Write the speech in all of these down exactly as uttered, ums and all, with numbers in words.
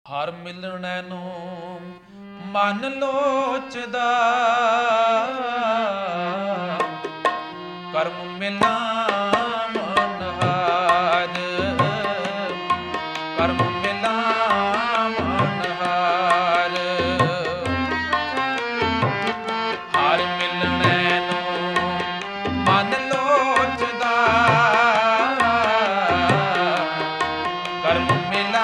ਹਰ ਮਿਲਣੈ ਨੂੰ ਮਨ ਲੋਚਦਾ, ਕਰਮ ਮਿਲਾ ਮਨ ਹਾਰ, ਕਰਮ ਮਿਲਾ ਮਨ ਹਾਰ। ਹਰ ਮਿਲਣੈ ਨੂੰ ਮਨ ਲੋਚਦਾ, ਕਰਮ ਮਿਲਾ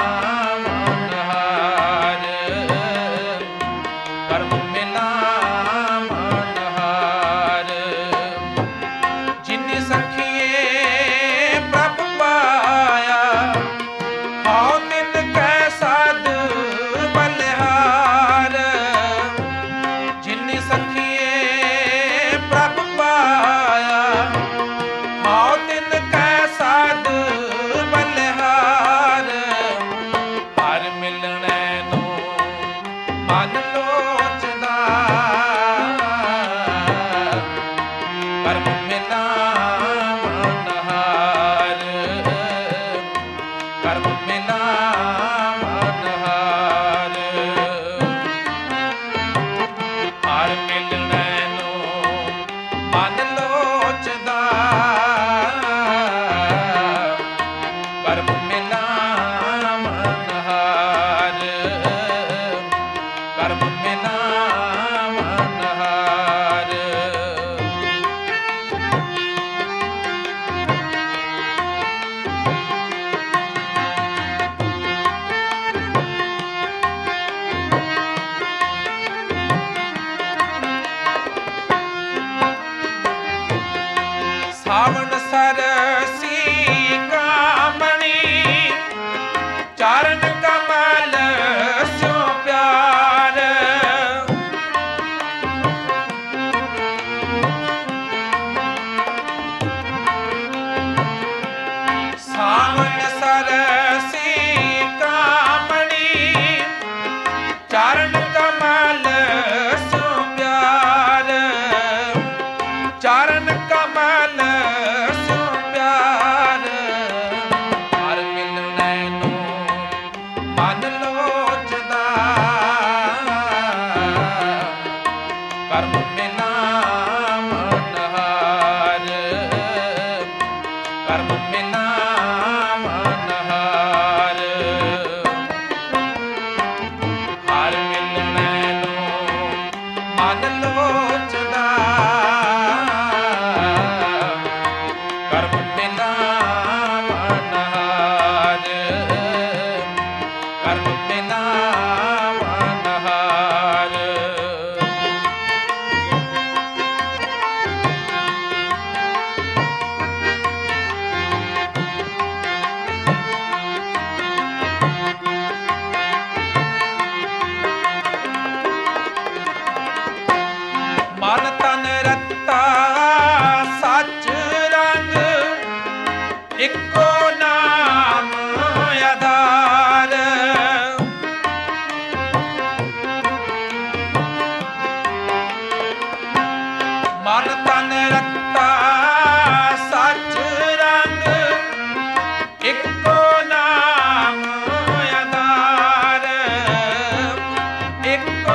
ਸਾਵਣ ਸਰਸੀ ਕਾਮਣੀ, ਚਰਨ ਕਮਲ ਸਿਉ ਪਿਆਰ। ਸਾਵਣ ਸਰਸੀ ਕਾਮਣੀ, ਚਰਨ ਕਮਲ ਸਿਉ ਪਿਆਰ। ਚਰਨ ਕਮਲ ਕਰਮ ਮਿਲਾ ਮਨ ਹਾਰ, ਕਰਮ ਮਿਲਾ ਮਨ ਹਾਰ। ਹਰ ਮਿਲਣੈ ਨੂੰ ਮਨ ਲੋਚਦਾ, ਕਰਮ ਮਿਲਾ ਮਨ ਹਾਰ, ਕਰਮ ਮਿਲਾ ਮਨ ਹਾਰ। ਮਨ ਤਨ ਰਤਾ ਸੱਚ ਰੰਗ, ਇੱਕੋ ਨਾਮ ਆਧਾਰ। ਮਨ ਤਨ ਰਤਾ ਸੱਚ ਰੰਗ, ਇੱਕੋ ਨਾਮ ਆਧਾਰ। ਇੱਕੋ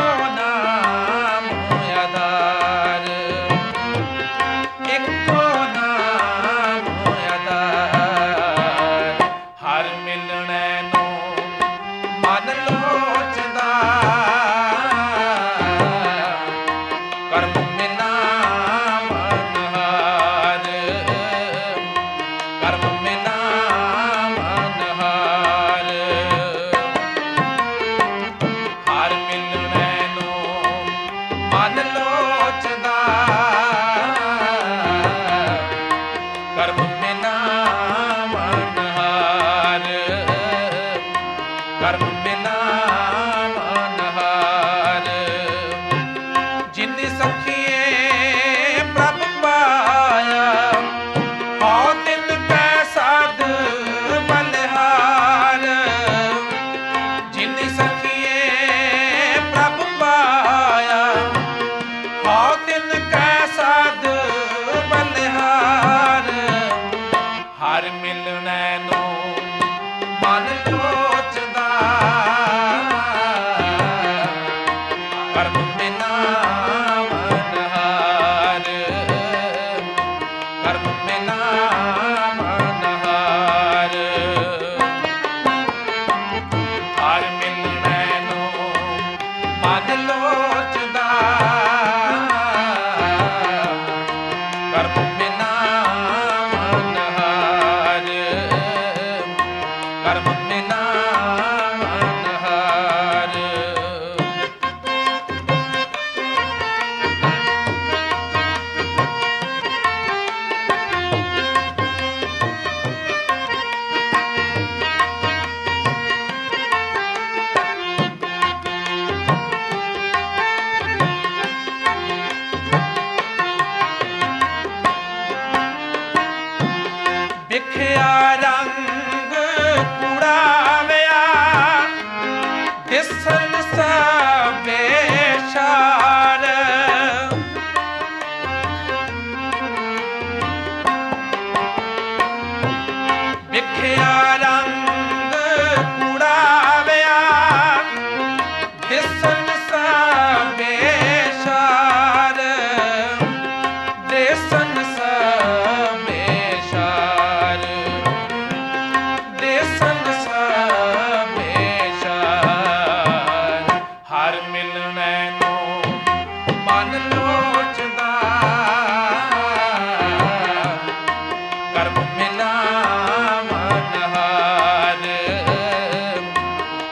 ਕਰਮ ਮਿਲਾ ਮਨ ਹਾਰ। ਜਿਨਿ ਸਖੀਏ ਪ੍ਰਭ ਪਾਇਆ, ਹਉ ਤਿਨ ਕੈ ਸਾਧ ਬਲਿਹਾਰ। ਜਿਨਿ ਸਖੀਏ ਪ੍ਰਭ ਪਾਇਆ, ਹਉ ਤਿਨ ਕੈ ਸਾਧ ਬਲਿਹਾਰ। ਹਰ ਮਿਲਣੈ ਨੂੰ ਮਨ ਲੋਚਦਾ,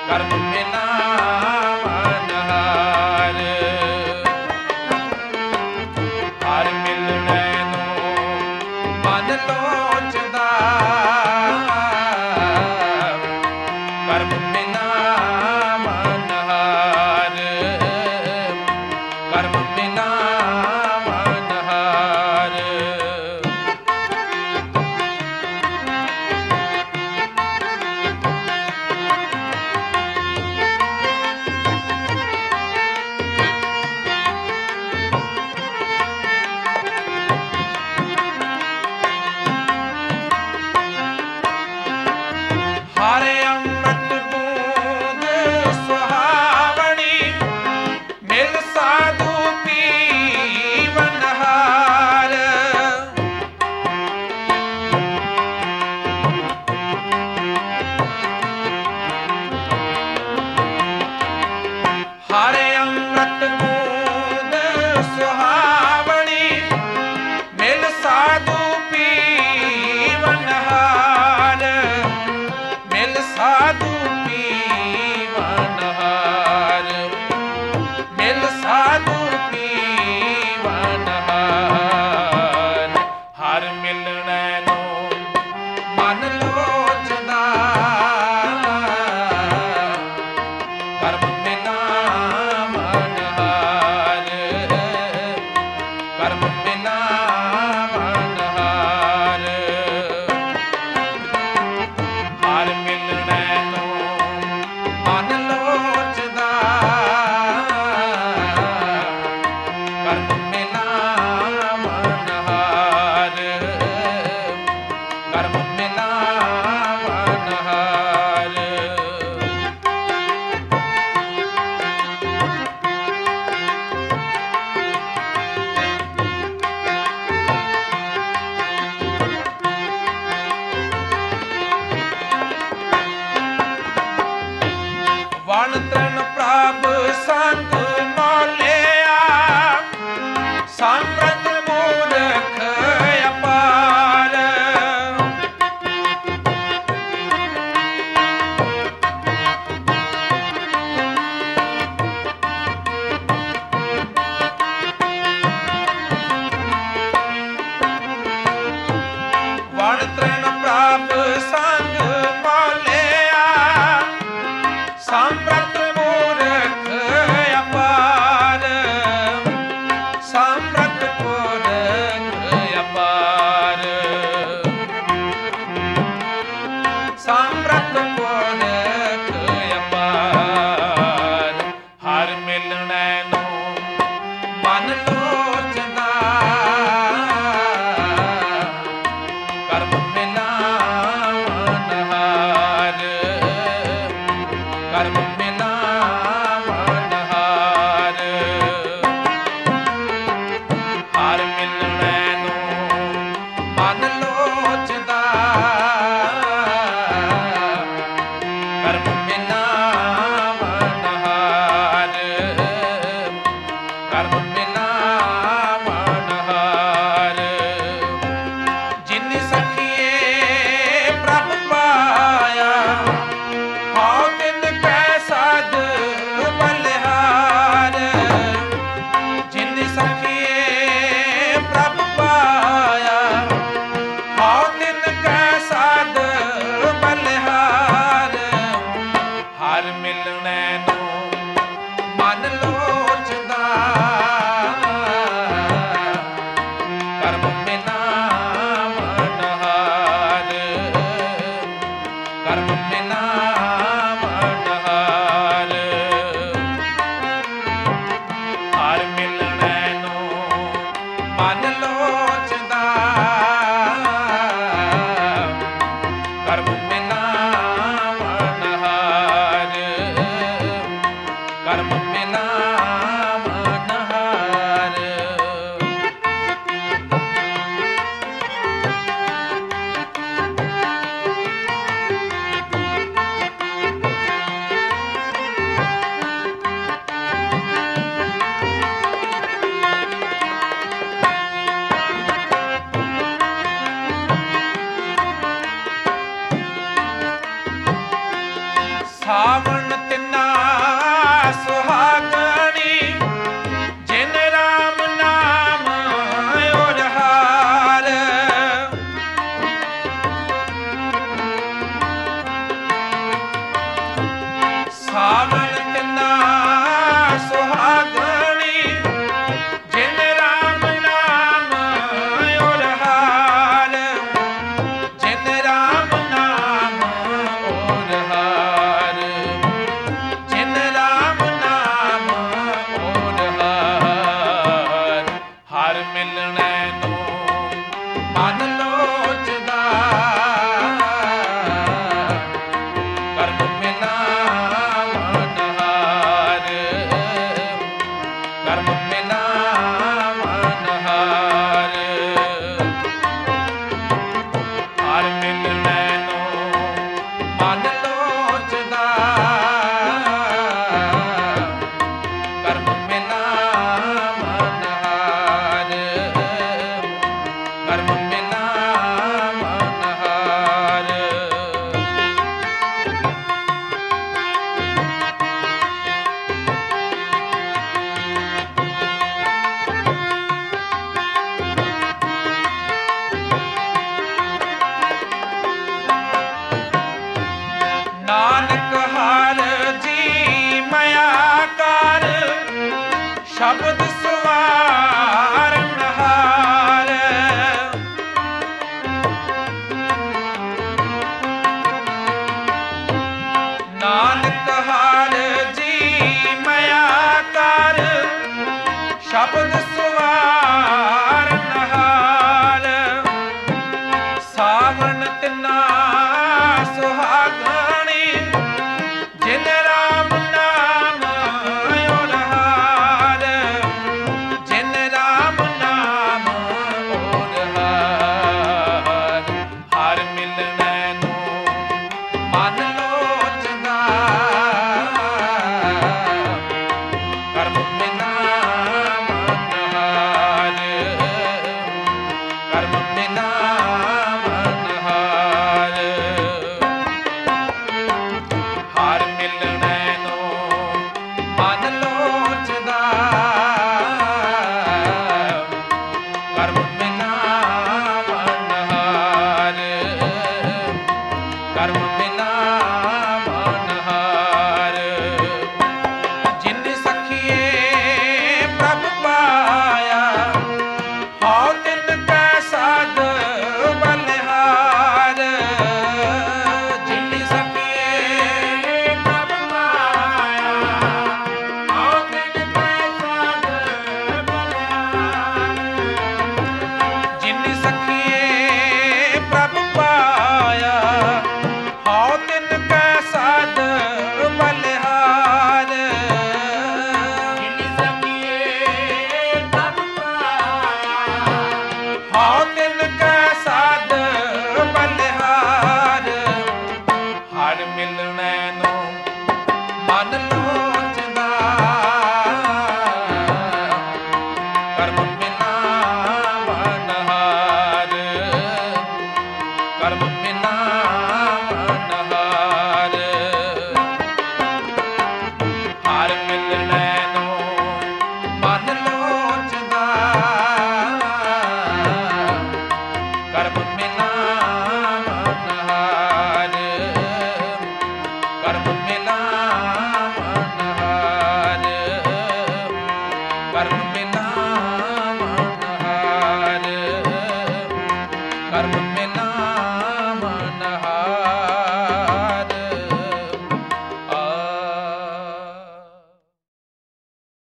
ਕਰਮ ਬਿਨਾ ਮਨ ਹਾਰ। ਹਰ ਮਿਲਣੇ ਨੂੰ ਮਨ ਲੋਚਦਾ, ਕਰਮ ਬਿਨਾ ਮਨ ਹਾਰ। ਕਰਮ ਬਿਨਾ ਮਨ ਹਾਰ। ਹਰ ਅੰਮ੍ਰਿਤ ਬੂੰਦ ਸੁਹਾਵਣੀ, ਮਿਲ ਸਾਧੂ ਪੀਵਨ ਹਾਰ। ਹਰ ਅੰਮ੍ਰਿਤ ਬੂੰਦ ਸੁਹਾਵਣੀ, ਮਿਲ ਸਾਧੂ ਪੀਵਨ ਹਾਰ। ਮਿਲ ਸਾਧੂ ਪੀਵਨ ਹਾਰ। ਮਿਲ ਸਾਧੂ ਪੀਵਨ ਹਾਰ। ਹਰ ਮਿਲਣੇ ਨੂੰ ਮਨ ਲੋਚਦਾ, ਕਰਮ ਬਿਨਾ ਮਨ ਹਾਰ। ਕਰਮ ਬਿਨਾ ਮਨ ਹਾਰ। ਹਰ ਮਿਲਣੇ ਨੂੰ ਮਨ ਲੋਚਦਾ, ਕਰਮ ਬਿਨਾ ਮਨ ਹਾਰ। ਕਰਮ ਬਿਨਾ ਮਨ ਹਾਰ। ਵਣ ਤ੍ਰਿਣ ਪ੍ਰਭ ਸੰਗ ਮੌਲਿਆ, ਸਮਰਥ ਮੂਰਖ ਅਪਾਰ। ਵਣ ਤ੍ਰਿਣ ਪ੍ਰਭ ਸੰਗ ਮੌਲਿਆ, ਸਮਰਥ ਮੂਰਖ ਅਪਾਰ। ਸਮਰਥ ਮੂਰਖ ਅਪਾਰ। ਸਮਰਥ ਮੂਰਖ ਅਪਾਰ। ਹਰ ਮਿਲਣੇ ਨੂੰ ਮਨ ਲੋਚਦਾ, ਕਰਮ ਬਿਨਾ ਮਨ ਹਾਰ। ਕਰਮ ਬਿਨਾ ਮਨ ਹਾਰ। ਹਰ ਮਿਲਣੇ ਨੂੰ ਮਨ ਲੋਚਦਾ, ਕਰਮ ਬਿਨਾ ਮਨ ਹਾਰ। ਕਰਮ ਬਿਨਾ ਮਨ ਹਾਰ। ਜਿਨ ਸਖੀਏ ਪ੍ਰਭ ਪਾਇਆ, ਹਉ ਤਿਨ ਕੈ ਸਾਧ ਬਲਿਹਾਰ। ਜਿਨ ਸਖੀਏ ਪ੍ਰਭ ਪਾਇਆ, ਹਉ ਤਿਨ ਕੈ ਸਾਧ ਬਲਿਹਾਰ। ਹਰ ਮਿਲਣੇ ਨੂੰ ਮਨ ਲੋਚਦਾ, ਕਰਮ ਬਿਨਾ ਮਨ ਹਾਰ। ਕਰਮ ਬਿਨਾ ਮਨ ਹਾਰ। ਹਰ ਮਿਲਣੇ ਨੂੰ ਮਨ ਲੋਚਦਾ, ਕਰਮ ਬਿਨਾ ਮਨ ਹਾਰ। ਤਿਨਾ ਸੁਹਾਗਣੀ ਜਿਨ ਰਾਮ ਨਾਮ ਔਰ ਹਾਰ। ਸਾਵਣ ਤਿਨਾ ਸੁਹਾਗਣੀ ਜਿਨ ਰਾਮ ਨਾਮ ਔਰ ਹਾਰ। ਜਿਨ ਰਾਮ ਨਾਮ ਔਰ ਹਾਰ। ਜਿਨ ਰਾਮ ਨਾਮ ਔਰ ਹਾਰ। ਹਰ ਮਿਲਣੈ ਨੂੰ ਮਨ ਲੋਚਦਾ ਕਰਮ ਮਿਲਾ ਮਨ ਹਾਰ। ਕਰਮ ਮਿਲਾ ਮਨ ਹਾਰ। ਹਰ ਮਿਲਣੈ ਨੂੰ ਮਨ ਲੋਚਦਾ ਕਰਮ ਮਿਲਾ ਮਨ ਹਾਰ। ਕਰਮ ਮਿਲਾ ਮਨ ਹਾਰ। ਨਾਨਕ ਹਰ ਜੀ ਮਾਇਆ ਕਰ ਸ਼ਬਦ ਸਵਾਰਨ ਹਾਰ। ਨਾਨਕ ਹਰ ਜੀ ਮਾਇਆ ਕਰ ਸ਼ਬਦ